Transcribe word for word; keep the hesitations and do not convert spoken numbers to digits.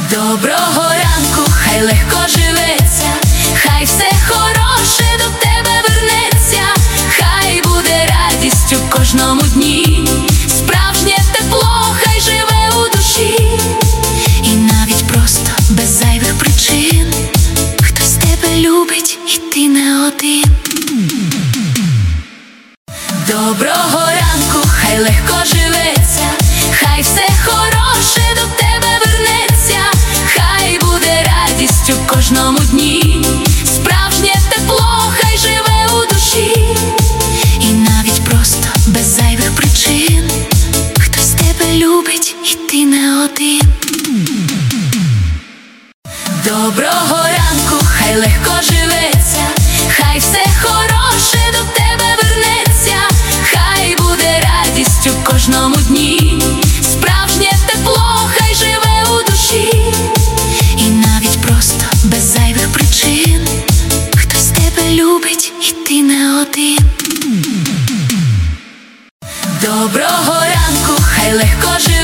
Доброго ранку, хай легко живеться, хай все хороше до тебе вернеться, хай буде радістю в кожному дні, справжнє тепло хай живе у душі, і навіть просто без зайвих причин хтось тебе любить, і ти не один. Доброго ранку, хай легко живеться, хай все хороше до тебе вернеться, хай буде радістю в кожному дні, справжнє тепло хай живе у душі, і навіть просто без зайвих причин хтось тебе любить, і ти не один. Доброго ранку, хай легко живеться, хай все хороше до тебе вернеться, хай буде радістю в кожному дні, справжнє тепло хай живе у душі, і навіть просто без зайвих причин хтось тебе любить, і ти не один. Доброго ранку, хай легко живеться,